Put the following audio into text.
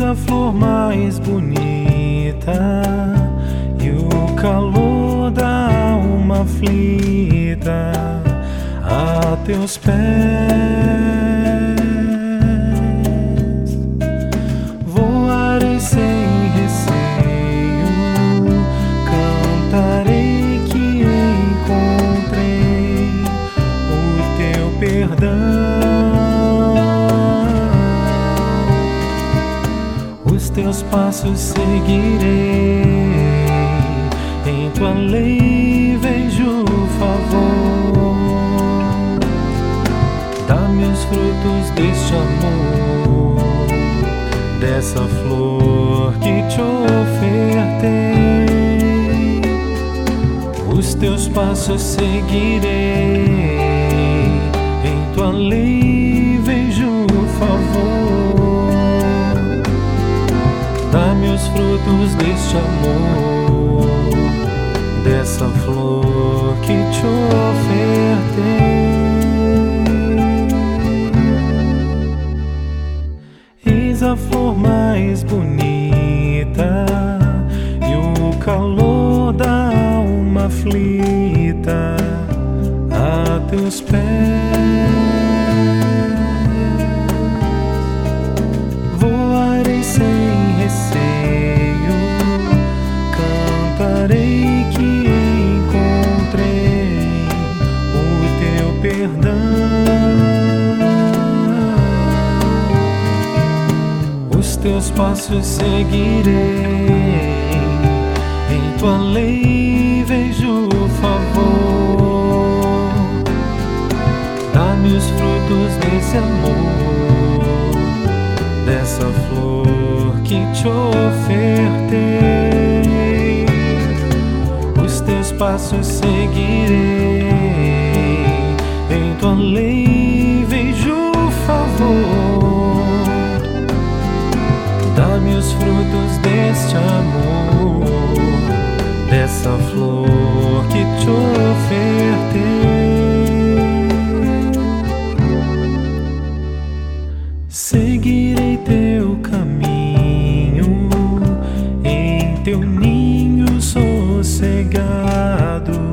a flor mais bonita e o calor da alma aflita a teus pés. Voarei sem receio, cantarei que encontrei o teu perdão. Os teus passos seguirei, em tua lei vejo favor. Dá-me os frutos deste amor, dessa flor que te ofertei. Os teus passos seguirei, em tua lei vejo favor. Dá-me os frutos deste amor, dessa flor que te ofertei. Eis a flor mais bonita e o calor da alma aflita a teus pés. Voarei sem receio, cantarei que encontrei o teu perdão. Os teus passos seguirei, em tua lei vejo favor. Dá-me os frutos desse amor, dessa flor que te ofertei. Os teus passos seguirei, em tua lei vejo favor. Dá-me os frutos deste amor, dessa flor que te ofertei. Seguirei teu caminho, em teu ninho sossegado.